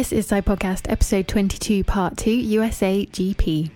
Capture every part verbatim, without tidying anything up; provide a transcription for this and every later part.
This is Side Podcast, episode twenty-two, part two, U S A G P.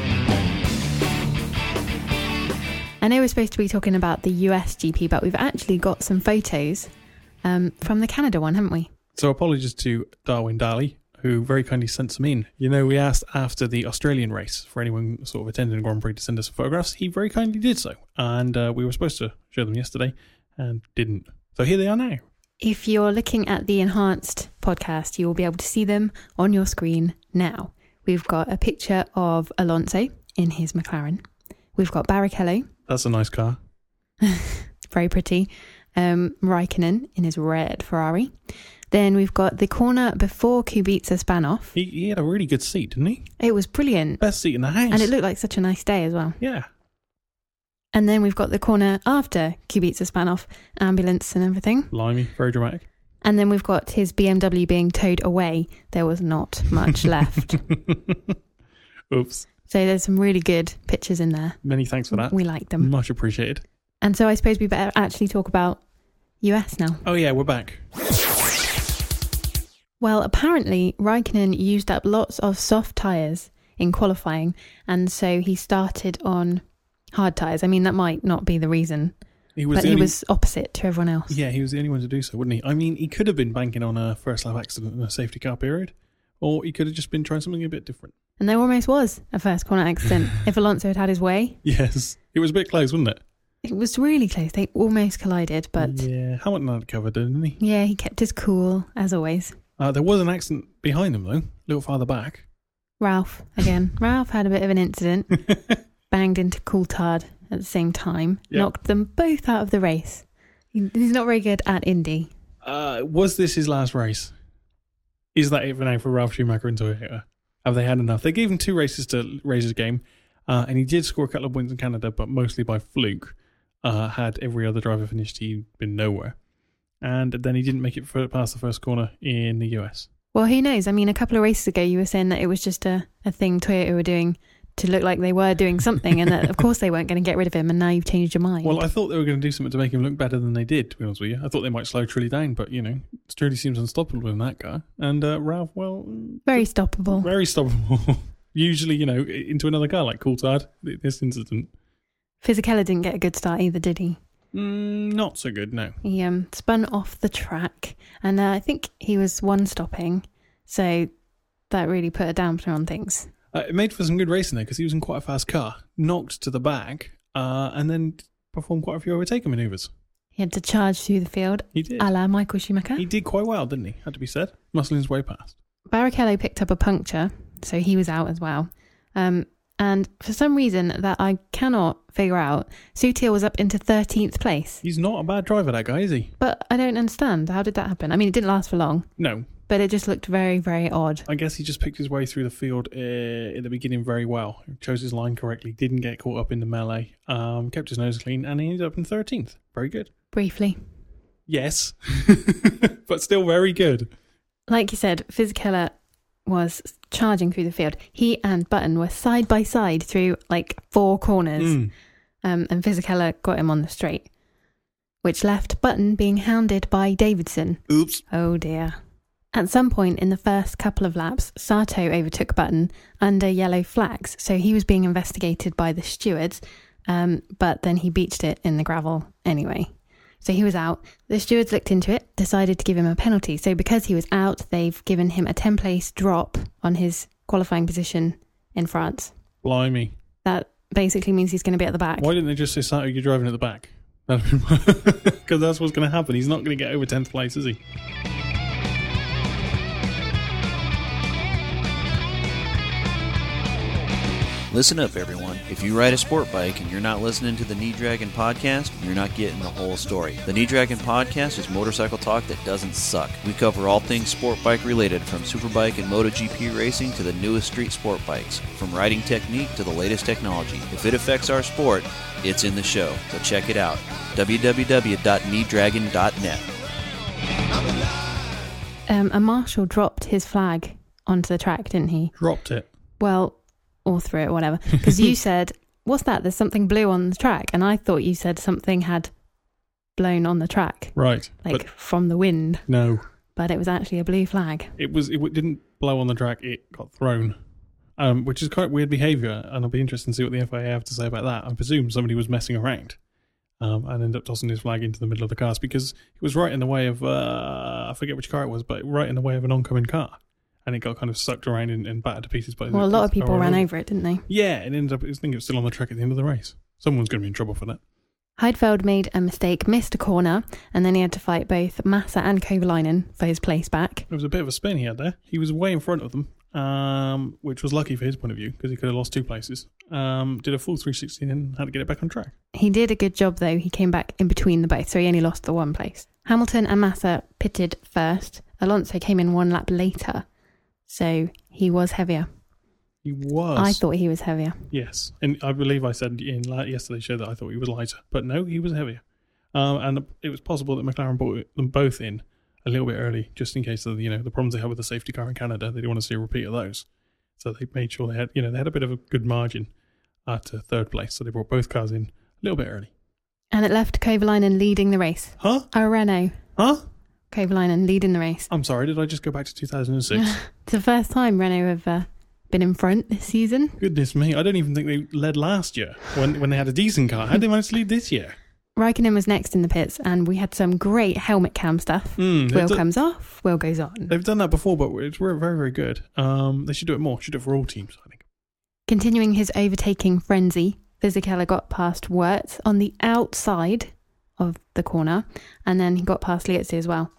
I know we're supposed to be talking about the U S G P, but we've actually got some photos um, from the Canada one, haven't we? So apologies to Darwin Daly, who very kindly sent some in. You know, we asked after the Australian race for anyone sort of attending the Grand Prix to send us some photographs. He very kindly did so. And uh, we were supposed to show them yesterday and didn't. So here they are now. If you're looking at the enhanced podcast, you will be able to see them on your screen now. We've got a picture of Alonso in his McLaren. We've got Barrichello. That's a nice car. Very pretty. Um, Raikkonen in his red Ferrari. Then we've got the corner before Kubica span off. He, he had a really good seat, didn't he? It was brilliant. Best seat in the house. And it looked like such a nice day as well. Yeah. And then we've got the corner after Kubica span off, ambulance and everything. Blimey, very dramatic. And then we've got his B M W being towed away. There was not much left. Oops. So there's some really good pictures in there. Many thanks for that. We like them. Much appreciated. And so I suppose we better actually talk about U S now. Oh yeah, we're back. Well, apparently Raikkonen used up lots of soft tyres in qualifying, and so he started on hard tyres. I mean, that might not be the reason, He was but the he only, was opposite to everyone else. Yeah, he was the only one to do so, wouldn't he? I mean, he could have been banking on a first lap accident and a safety car period, or he could have just been trying something a bit different. And there almost was a first corner accident. If Alonso had had his way. Yes, it was a bit close, wasn't it? It was really close. They almost collided, but yeah, Hamilton had it covered, didn't he? yeah, he kept his cool, as always. Uh, there was an accident behind them, though, a little farther back. Ralph, again. Ralph had a bit of an incident. Banged into Coulthard at the same time. Yep. Knocked them both out of the race. He- He's not very good at Indy. Uh, was this his last race? Is that it for now for Ralph Schumacher and Toyota? Have they had enough? They gave him two races to raise his game, uh, and he did score a couple of points in Canada, but mostly by fluke. Uh, had every other driver finished, he'd been nowhere. And then he didn't make it for, past the first corner in the U S. Well, who knows? I mean, a couple of races ago, you were saying that it was just a, a thing Toyota were doing to look like they were doing something, and that, of course, they weren't going to get rid of him, and now you've changed your mind. Well, I thought they were going to do something to make him look better than they did, to be honest with you. I thought they might slow Trulli down, but, you know, Trulli seems unstoppable in that car. And uh, Ralph, well... Very stoppable. Very stoppable. Usually, you know, into another car like Coulthard, this incident. Fisichella didn't get a good start either, did he? Mm, not so good, no. He um, spun off the track, and uh, I think he was one stopping, so that really put a dampener on things. Uh, it made for some good racing there because he was in quite a fast car, knocked to the back, uh, and then performed quite a few overtaking manoeuvres. He had to charge through the field, He did. a la Michael Schumacher. He did quite well, didn't he? Had to be said. Muscling his way past. Barrichello picked up a puncture, so he was out as well. Um, and for some reason that I cannot figure out, Sutil was up into thirteenth place. He's not a bad driver, that guy, is he? But I don't understand. How did that happen? I mean, it didn't last for long, No. but it just looked very, very odd. I guess he just picked his way through the field uh, at the beginning very well. Chose his line correctly, didn't get caught up in the melee, um, kept his nose clean, and he ended up in thirteenth. Very good. Briefly. Yes. But still very good. Like you said, Fisichella was charging through the field. He and Button were side by side through like four corners. Mm. Um, and Fisichella got him on the straight, which left Button being hounded by Davidson. Oops. Oh dear. At some point in the first couple of laps, Sato overtook Button under yellow flags, so he was being investigated by the stewards, um, but then he beached it in the gravel anyway. So he was out. The stewards looked into it, decided to give him a penalty. So because he was out, they've given him a ten-place drop on his qualifying position in France. Blimey. That basically means he's going to be at the back. Why didn't they just say, Sato, you're driving at the back? Because that's what's going to happen. He's not going to get over tenth place, is he? Listen up, everyone. If you ride a sport bike and you're not listening to the Knee Dragon podcast, you're not getting the whole story. The Knee Dragon podcast is motorcycle talk that doesn't suck. We cover all things sport bike related, from superbike and MotoGP racing to the newest street sport bikes, from riding technique to the latest technology. If it affects our sport, it's in the show. So check it out. w w w dot knee dragon dot net. Um, a marshal dropped his flag onto the track, didn't he? Dropped it. Well, or through it, whatever. Because you said, what's that? There's something blue on the track. And I thought you said something had blown on the track. Right. Like but from the wind. no. but it was actually a blue flag. It was. It didn't blow on the track. It got thrown, um, which is quite weird behaviour. And I'll be interested to see what the F I A have to say about that. I presume somebody was messing around um, and ended up tossing his flag into the middle of the cars because it was right in the way of uh, I forget which car it was, but right in the way of an oncoming car, and it got kind of sucked around and, and battered to pieces. By well, a lot of people ran over it, didn't they? Yeah, it ended up. I think it was still on the track at the end of the race. Someone's going to be in trouble for that. Heidfeld made a mistake, missed a corner, and then he had to fight both Massa and Kovalainen for his place back. It was a bit of a spin he had there. He was way in front of them, um, which was lucky for his point of view because he could have lost two places. Um, did a full three sixty and had to get it back on track. He did a good job, though. He came back in between the both, so he only lost the one place. Hamilton and Massa pitted first. Alonso came in one lap later, so he was heavier. He was. I thought he was heavier. Yes, and I believe I said in yesterday's show that I thought he was lighter, but no, he was heavier. Um, and it was possible that McLaren brought them both in a little bit early, just in case of you know the problems they had with the safety car in Canada. They didn't want to see a repeat of those, so they made sure they had you know they had a bit of a good margin at uh, third place. So they brought both cars in a little bit early, and it left Kovalainen leading the race. Huh? A Renault. Huh? Kovalainen leading the race. I'm sorry, did I just go back to two thousand six? It's the first time Renault have uh, been in front this season. Goodness me, I don't even think they led last year when when they had a decent car. How did they manage to lead this year? Raikkonen was next in the pits, and we had some great helmet cam stuff. Mm, wheel done, comes off, wheel goes on. They've done that before, but it's very, very good. Um, they should do it more. Should do it for all teams, I think. Continuing his overtaking frenzy, Fisichella got past Wirtz on the outside of the corner, and then he got past Liuzzi as well.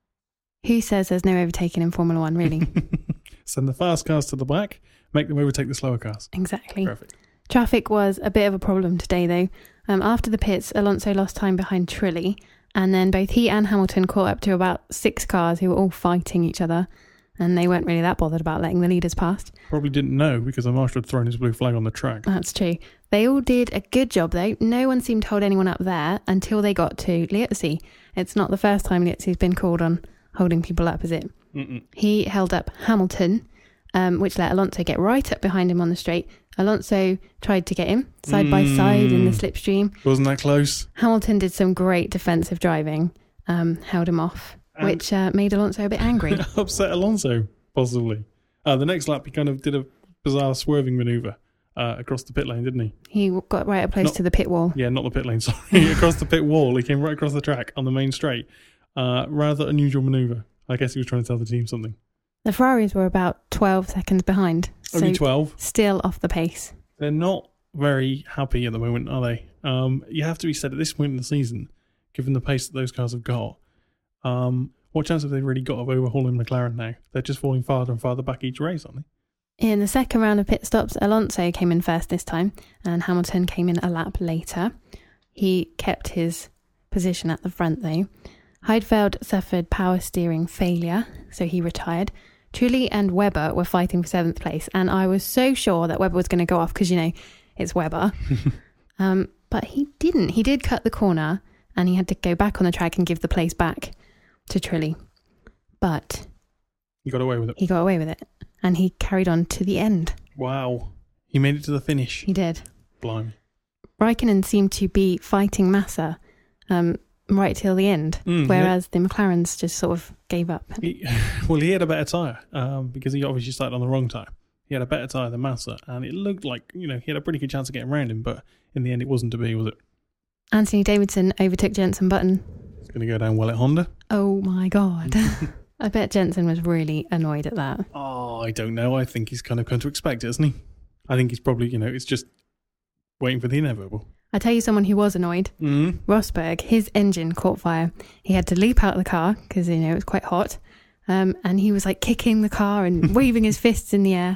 Who says there's no overtaking in Formula One, really? Send the fast cars to the back, make them overtake the slower cars. Exactly. Perfect. Traffic was a bit of a problem today, though. Um, after the pits, Alonso lost time behind Trulli, and then both he and Hamilton caught up to about six cars who were all fighting each other, and they weren't really that bothered about letting the leaders past. Probably didn't know because the marshal had thrown his blue flag on the track. That's true. They all did a good job, though. No one seemed to hold anyone up there until they got to Liuzzi. It's not the first time Liuzzi's been called on holding people up, is it? Mm-mm. He held up Hamilton, um, which let Alonso get right up behind him on the straight. Alonso tried to get him side mm. by side in the slipstream. Wasn't that close? Hamilton did some great defensive driving, um, held him off, and which uh, made Alonso a bit angry. Upset Alonso, possibly. Uh, the next lap, he kind of did a bizarre swerving manoeuvre uh, across the pit lane, didn't he? He got right up close not, to the pit wall. Yeah, not the pit lane, sorry. Across the pit wall. He came right across the track on the main straight. Uh, rather unusual manoeuvre. I guess he was trying to tell the team something. The Ferraris were about twelve seconds behind. Only so twelve? Still off the pace. They're not very happy at the moment, are they? Um, you have to be said at this point in the season, given the pace that those cars have got, um, what chance have they really got of overhauling McLaren now? They're just falling farther and farther back each race, aren't they? In the second round of pit stops, Alonso came in first this time, and Hamilton came in a lap later. He kept his position at the front, though. Heidfeld suffered power steering failure, so he retired. Trulli and Webber were fighting for seventh place, and I was so sure that Webber was going to go off because, you know, it's Webber. um, but he didn't. He did cut the corner, and he had to go back on the track and give the place back to Trulli. But he got away with it. He got away with it, and he carried on to the end. Wow. He made it to the finish. He did. Blimey. Raikkonen seemed to be fighting Massa um, right till the end, mm, whereas yeah. the McLarens just sort of gave up. He, well, he had a better tyre um, because he obviously started on the wrong tyre. He had a better tyre than Massa, and it looked like, you know, he had a pretty good chance of getting around him, but in the end it wasn't to be, was it? Anthony Davidson overtook Jenson Button. It's going to go down well at Honda. Oh my God. I bet Jenson was really annoyed at that. Oh, I don't know. I think he's kind of come to expect it, hasn't he? I think he's probably, you know, it's just waiting for the inevitable. I tell you someone who was annoyed. Mm. Rosberg, his engine caught fire. He had to leap out of the car because, you know, it was quite hot. Um, and he was like kicking the car and waving his fists in the air.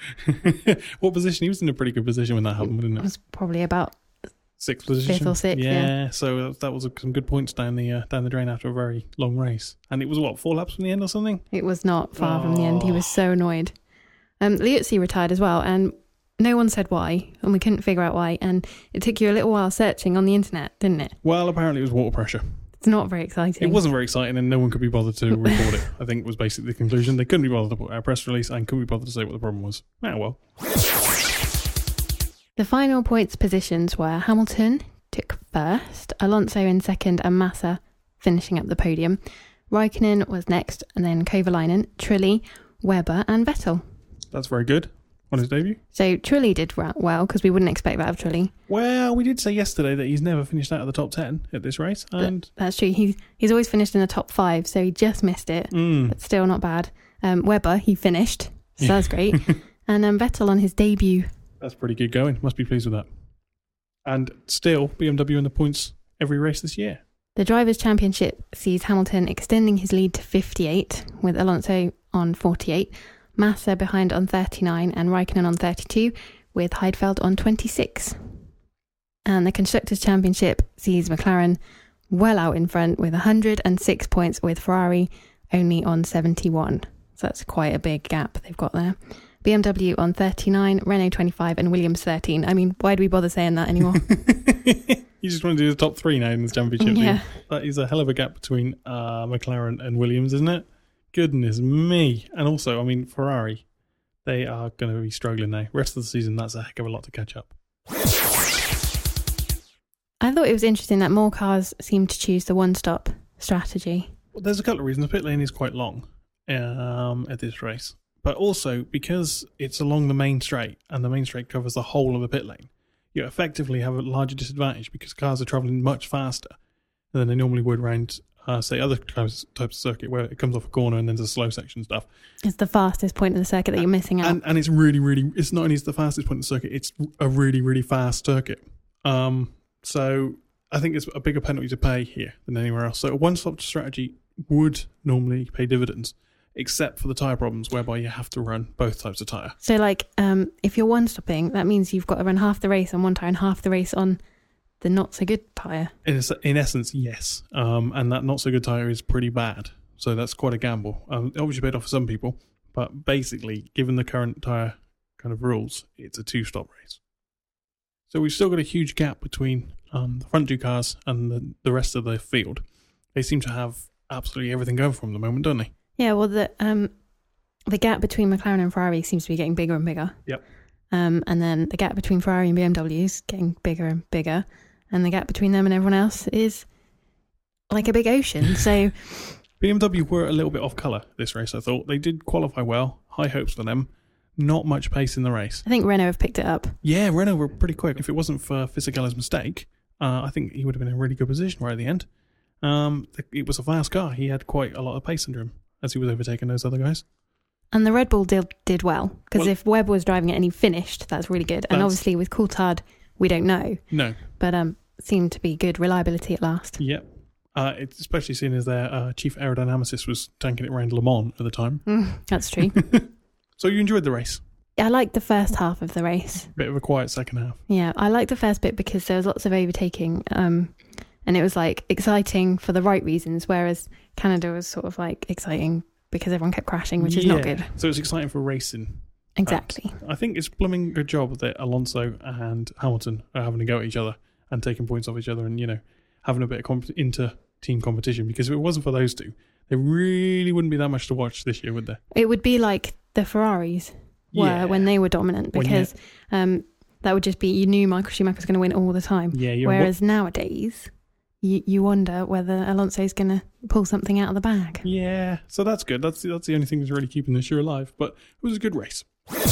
What position? He was in a pretty good position when that happened, wasn't it? It was probably about sixth position. Fifth or sixth, yeah. yeah. So that was some good points down the uh, down the drain after a very long race. And it was, what, four laps from the end or something? It was not far oh. from the end. He was so annoyed. Um, Liuzzi retired as well, and no one said why, and we couldn't figure out why, and it took you a little while searching on the internet, didn't it? Well, apparently it was water pressure. It's not very exciting. It wasn't very exciting, and no one could be bothered to record it, I think was basically the conclusion. They couldn't be bothered to put out a press release and couldn't be bothered to say what the problem was. Ah, well. The final points positions were Hamilton took first, Alonso in second, and Massa finishing up the podium. Raikkonen was next, and then Kovalainen, Trulli, Webber and Vettel. That's very good on his debut. So Trulli did well, because we wouldn't expect that of Trulli. Well, we did say yesterday that he's never finished out of the top ten at this race. and But that's true. He's, he's always finished in the top five, so he just missed it, mm. but still not bad. Um, Webber, he finished, so that's great. And um, Vettel on his debut. That's pretty good going. Must be pleased with that. And still, B M W in the points every race this year. The Drivers' Championship sees Hamilton extending his lead to fifty-eight, with Alonso on forty-eight, Massa behind on thirty-nine, and Raikkonen on thirty-two, with Heidfeld on twenty-six. And the Constructors' Championship sees McLaren well out in front with one hundred six points, with Ferrari only on seventy-one. So that's quite a big gap they've got there. B M W on thirty-nine, Renault twenty-five, and Williams thirteen. I mean, why do we bother saying that anymore? You just want to do the top three now in the championship. Yeah. That is a hell of a gap between uh, McLaren and Williams, isn't it? Goodness me. And also, I mean, Ferrari, they are going to be struggling now. Rest of the season, that's a heck of a lot to catch up. I thought it was interesting that more cars seem to choose the one-stop strategy. Well, there's a couple of reasons. The pit lane is quite long um, at this race. But also, because it's along the main straight, and the main straight covers the whole of the pit lane, you effectively have a larger disadvantage because cars are travelling much faster than they normally would around, uh, say, other types, types of circuit where it comes off a corner and then there's a slow section stuff. It's the fastest point of the circuit that you're missing out. And, and it's really, really, it's not only the fastest point of the circuit, it's a really, really fast circuit. Um, so I think it's a bigger penalty to pay here than anywhere else. So a one-stop strategy would normally pay dividends, except for the tyre problems whereby you have to run both types of tyre. So, like, um, if you're one-stopping, that means you've got to run half the race on one tyre and half the race on the not-so-good tyre. In, in essence, yes. Um, and that not-so-good tyre is pretty bad. So that's quite a gamble. Um, obviously paid off for some people, but basically, given the current tyre kind of rules, it's a two-stop race. So we've still got a huge gap between um, the front two cars and the, the rest of the field. They seem to have absolutely everything going for them at the moment, don't they? Yeah, well, the um, the gap between McLaren and Ferrari seems to be getting bigger and bigger. Yep. Um, and then the gap between Ferrari and B M W is getting bigger and bigger. And the gap between them and everyone else is like a big ocean. So B M W were a little bit off colour this race, I thought. They did qualify well. High hopes for them. Not much pace in the race. I think Renault have picked it up. Yeah, Renault were pretty quick. If it wasn't for Fisichella's mistake, uh, I think he would have been in a really good position right at the end. Um, it was a fast car. He had quite a lot of pace under him as he was overtaking those other guys. And the Red Bull did, did well, because well, if Webb was driving it and he finished, that's really good. And obviously with Coulthard, we don't know. No. But um, seemed to be good reliability at last. Yep. Uh, it's especially seeing as their uh, chief aerodynamicist was tanking it around Le Mans at the time. Mm, that's true. So you enjoyed the race? I liked the first half of the race. Bit of a quiet second half. Yeah, I liked the first bit because there was lots of overtaking. Um, and it was like exciting for the right reasons, whereas Canada was sort of like exciting because everyone kept crashing, which is yeah. not good. So it's exciting for racing. Exactly. But I think it's blooming good job that Alonso and Hamilton are having to go at each other and taking points off each other and, you know, having a bit of comp- inter-team competition, because if it wasn't for those two, there really wouldn't be that much to watch this year, would there? It would be like the Ferraris were yeah. when they were dominant, because um, that would just be, you knew Michael Schumacher was going to win all the time. Yeah. You're Whereas what? nowadays, you, you wonder whether Alonso's going to pull something out of the bag. Yeah, so that's good. That's that's the only thing that's really keeping this year alive. But it was a good race.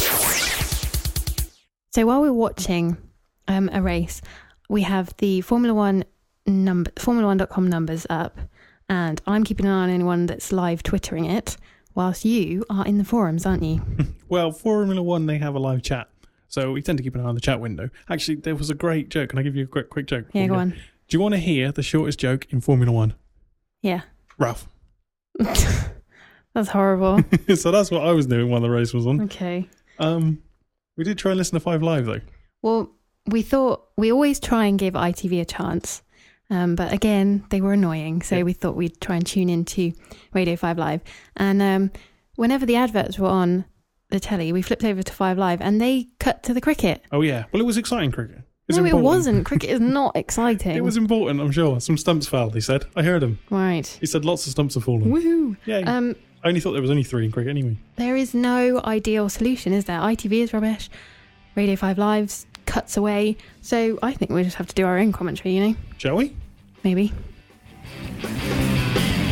So while we're watching um, a race, we have the Formula One number, Formula One dot com numbers up, and I'm keeping an eye on anyone that's live twittering it, whilst you are in the forums, aren't you? Well, Formula One, they have a live chat, so we tend to keep an eye on the chat window. Actually, there was a great joke. Can I give you a quick quick joke? Yeah, go on. Do you want to hear the shortest joke in Formula One? Yeah. Ralph. That's horrible. So that's what I was doing while the race was on. Okay. Um, we did try and listen to Five Live, though. Well, we thought, we always try and give I T V a chance. Um, but again, they were annoying. So yeah. we thought we'd try and tune into Radio five Live. And um, whenever the adverts were on the telly, we flipped over to five Live and they cut to the cricket. Oh, yeah. Well, it was exciting cricket. It no, important. It wasn't. Cricket is not exciting. It was important, I'm sure. Some stumps fell, he said. I heard him. Right. He said lots of stumps have fallen. Woohoo. Yeah. Um, I only thought there was only three in cricket anyway. There is no ideal solution, is there? I T V is rubbish. Radio five Live's cuts away. So I think we just have to do our own commentary, you know? Shall we? Maybe.